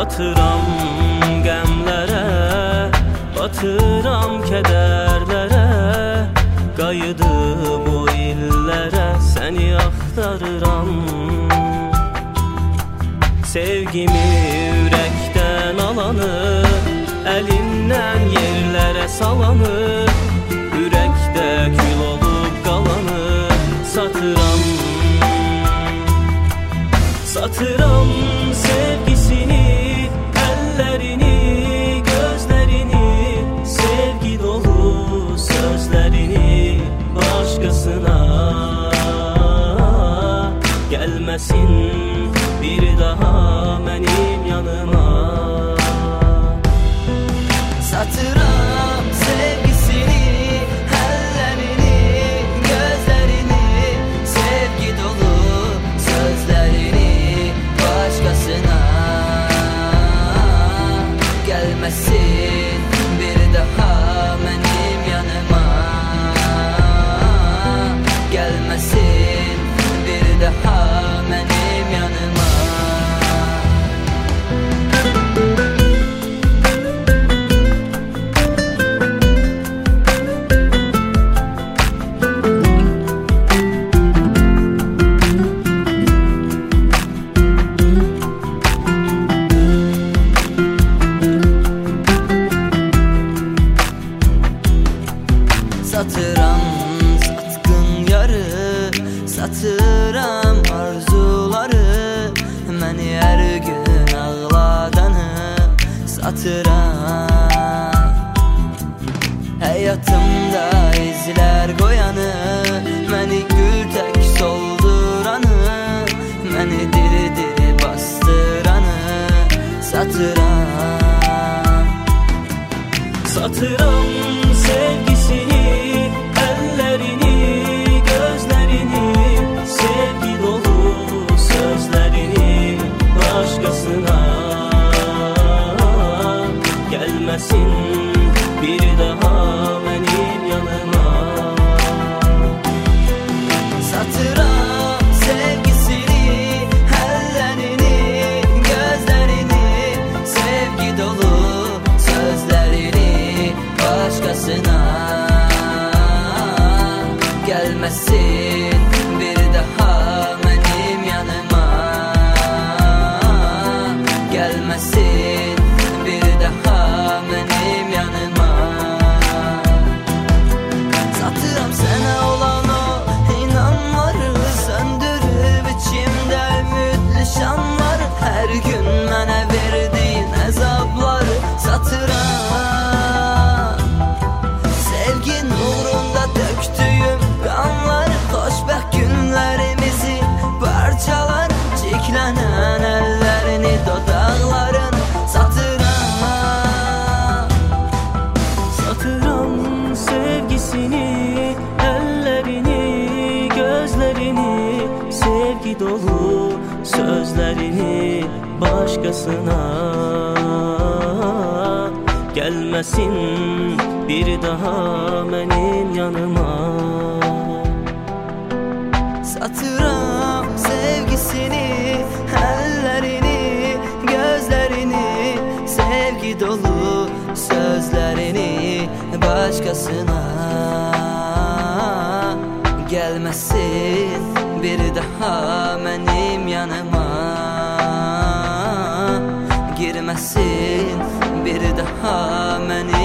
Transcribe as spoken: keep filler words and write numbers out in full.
Batıram qəmlərə, batıram kədərlərə, qayıdım o illərə, səni axtarıram. Sevgimi ürəkdən alanı, əlindən yerlərə salanı, ürəkdə kül olub qalanı satıram. Satıram sevgisini, əllərini, gözlərini, sevgi dolu sözlərini başqasına. Gəlməsin bir daha mənim yanıma. Satıram sevgisini, əllərini, gözlərini, sevgi dolu sözlərini başqasına. Gəlməsin bir daha mənim yanıma. Gəlməsin bir daha mənim yanıma. Satıram satqın yarı, satıram arzuları, məni hər gün ağladanı satıram. Həyatımda izlər qoyanı, məni gül tək solduranı, məni diri-diri bastıranı satıram. Satıram sevgisini, əllərini, gözlərini, sevgi dolu sözlərini başqasına. Gəlməsin bir daha mənim yanıma. Satıram sevgisini, əllərini, gözlərini, sevgi dolu sözlərini başqasına. Gəlməsin bir daha mənim yanıma. Gəlməsin bir daha mənim yanıma. Satıram sənə olan o inanları, söndürüb içimdə ümidli şanlar, hər gün mənə verdiyin əzabları satıram. Sevgin uğrunda döktüyüm qanlar, xoşbəxt günlərimizi parçalar, çiklənən əllərini, dodaqlarını satıram. Satıram sevgisini, əllərini, gözlərini, sevgi dolu sözlərini başqasına. Gəlməsin bir daha mənim yanıma. Satıram sevgisini, əllərini, gözlərini, sevgi dolu sözlərini başqasına. Gəlməsin bir daha mənim yanıma. Girməsin bir daha mənim